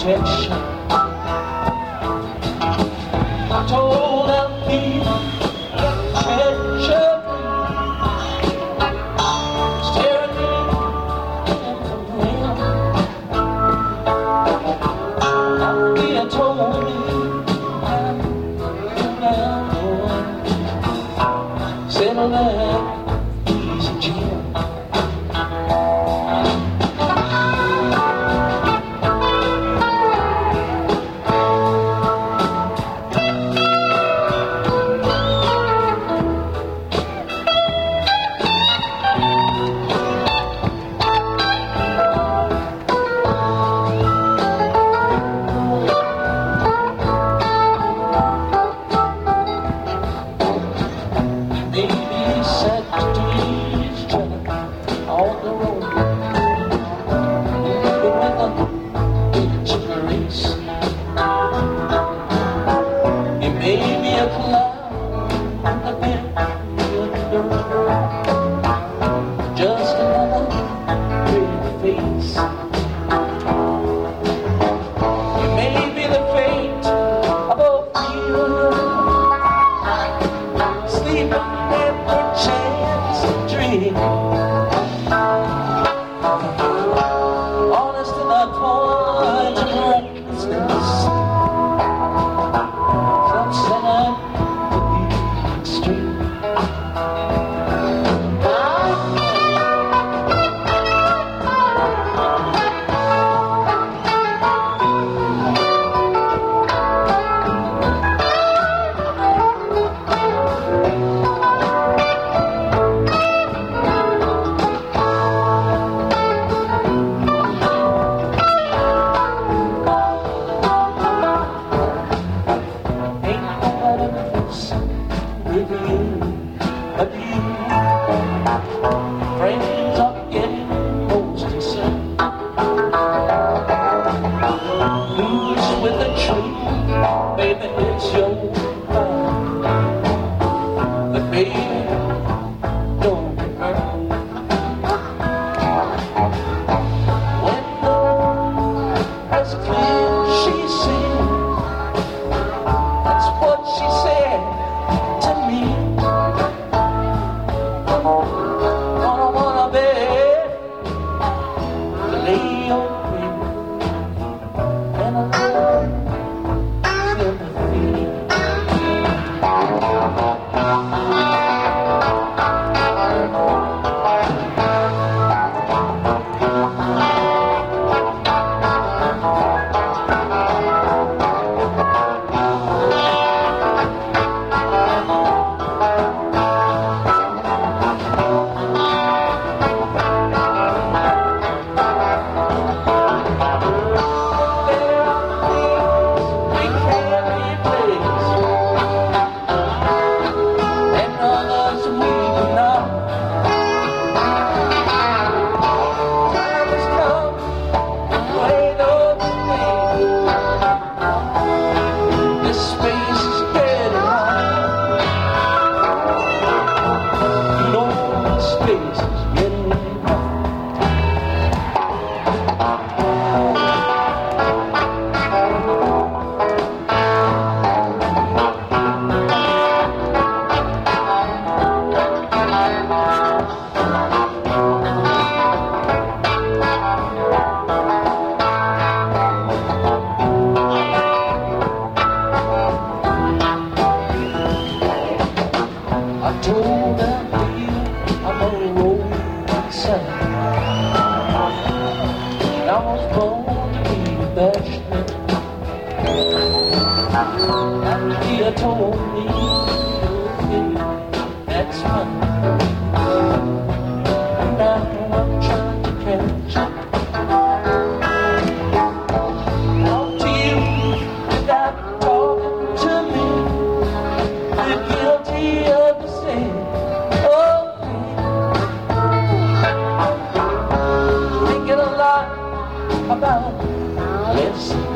protection. I told them people treasure staring at the wind. They told me I'm going, settle down, easy Jim. Just another pretty face. You may be the fate of a few sleeping every chance to dream. Honest to the point of recklessness, self-centered to the extreme. Friends are getting most concerned. Who's with the truth? Baby, it's your mind. But baby, don't be hurt. When as clear she seen, that's what she said to me. I told that deal I'm a rolling son. I was born to be the bachelor. And he told me, okay, that's fine. And now I'm trying to catch up. Talk to you without talking to me. You're guilty of the sin. Thinking a lot about this.